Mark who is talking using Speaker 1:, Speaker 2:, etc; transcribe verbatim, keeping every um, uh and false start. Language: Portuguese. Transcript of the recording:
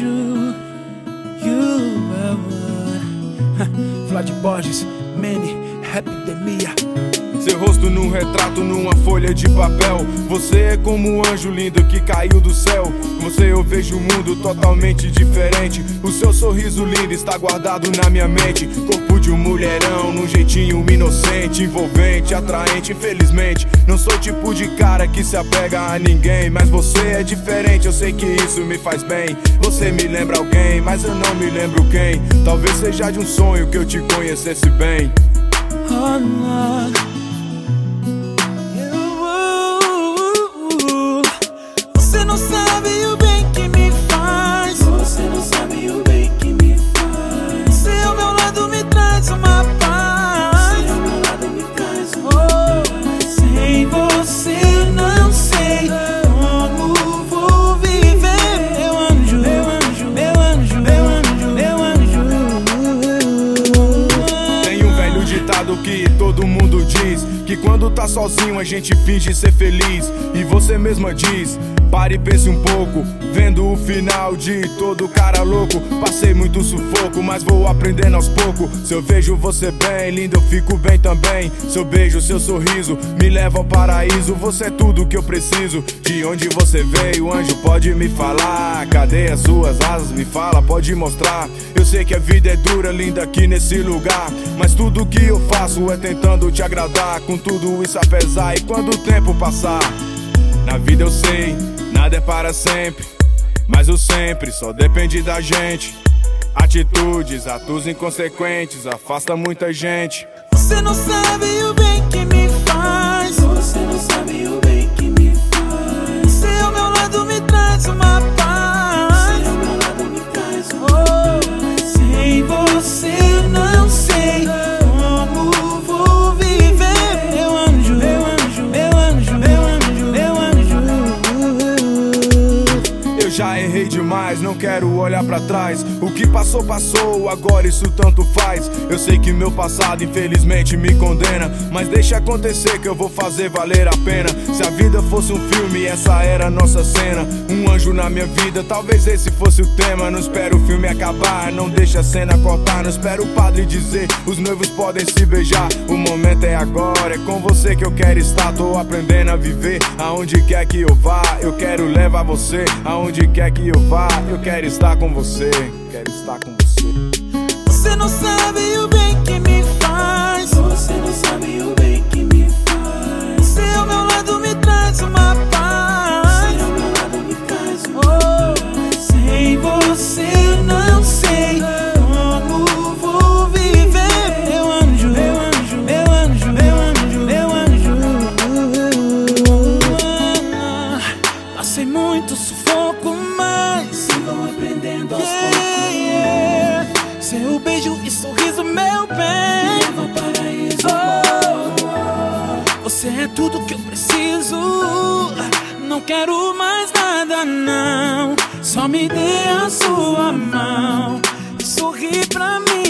Speaker 1: anjo. You are one. Vlad Borges, Manny, Rapidemia.
Speaker 2: Seu rosto num retrato, numa folha de papel. Você é como um anjo lindo que caiu do céu. Com você eu vejo um mundo totalmente diferente. O seu sorriso lindo está guardado na minha mente. Corpo de um mulherão, num jeitinho inocente, envolvente, atraente. Infelizmente, não sou o tipo de cara que se apega a ninguém, mas você é diferente, eu sei que isso me faz bem. Você me lembra alguém, mas eu não me lembro quem. Talvez seja de um sonho que eu te conhecesse bem.
Speaker 1: Oh, Lord. Você não sabe o bem que me faz. Você não sabe o bem que me faz. Você ao meu lado me traz uma paz. Você ao meu lado me traz uma paz. Sem você não sei como vou viver. Meu anjo, meu anjo, meu anjo, meu anjo, meu anjo.
Speaker 2: Tem um velho ditado que todo mundo diz, que quando tá sozinho a gente finge ser feliz. E você mesma diz, pare e pense um pouco, vendo o final de todo cara louco. Passei muito sufoco, mas vou aprendendo aos poucos. Se eu vejo você bem, lindo, eu fico bem também. Seu beijo, seu sorriso, me leva ao paraíso. Você é tudo que eu preciso. De onde você veio, anjo, pode me falar. Cadê as suas asas? Me fala, pode mostrar. Eu sei que a vida é dura, linda aqui nesse lugar, mas tudo que eu faço é tentando te agradar. Com tudo isso apesar, e quando o tempo passar, na vida eu sei, nada é para sempre, mas o sempre só depende da gente. Atitudes, atos inconsequentes, afasta muita gente.
Speaker 1: Você não sabe o bem que me faz. Você não sabe o bem que me faz. Você ao meu lado me traz uma paz. Você ao meu lado me traz uma paz. Sem você não sei como vou viver. Meu anjo, meu anjo, meu anjo, meu anjo, meu anjo.
Speaker 2: Eu já errei demais, não quero olhar pra trás. O que passou, passou, agora isso tanto faz. Eu sei que meu passado infelizmente me condena, mas deixa acontecer que eu vou fazer valer a pena. Se a vida fosse um filme, essa era a nossa cena. Um anjo na minha vida, talvez esse fosse o tema. Não espero o filme acabar, não deixa a cena cortar. Não espero o padre dizer, os noivos podem se beijar. O momento é agora, é com você que eu quero estar. Tô aprendendo a viver, aonde quer que eu vá. Eu quero levar você, aonde quer que eu vá. Eu quero estar com você, quero estar com você.
Speaker 1: Você não sabe o bem que me faz. Você não sabe o bem que me faz. Você ao meu lado me traz uma paz. Você ao meu lado me traz uma paz. Sem você não sei como vou viver. Meu anjo, meu anjo, meu anjo, meu anjo, meu anjo. Passei muito sufoco, mas sigo aprendendo aos poucos. Yeah. Seu beijo e sorriso, meu bem, me leva ao paraíso. Oh, você é tudo que eu preciso. Não quero mais nada, não. Só me dê a sua mão e sorri pra mim.